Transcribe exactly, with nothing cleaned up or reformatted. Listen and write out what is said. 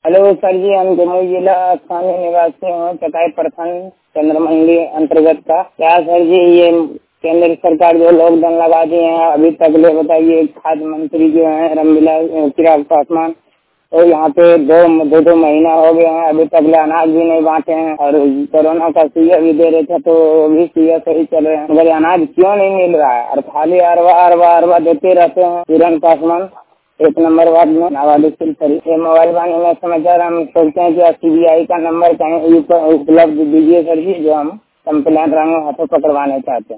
Hello sir जी, हम जमुई जिला स्थानीय निवासी हूँ, चकाई प्रखंड चंद्रमंडी अंतर्गत का। क्या सर जी, ये केंद्र सरकार जो लॉकडाउन लगा दिए हैं, अभी तक ले बताइए, खाद्य मंत्री जो है रामविलास चिराग पासवान, तो यहाँ पे दो दो दो महीना हो गया है, अभी तक ले अनाज भी नहीं बांटे हैं। और कोरोना का सुइया भी दे रहे थे तो भी सुइया सही चल रहे हैं, मगर अनाज क्यों नहीं मिल रहा है? और खाली अरवा अरवा अरवा देते रहते हैं। किरण पासवान, एक नंबर वार्ड में नावालिक ये मोबाइल वाले में समाचार हम सोचते हैं कि सीबीआई का नंबर कहीं उपलब्ध दीजिए सर जी, जो हम कंप्लेंट रंगे हाथों पकड़वाने चाहते हैं।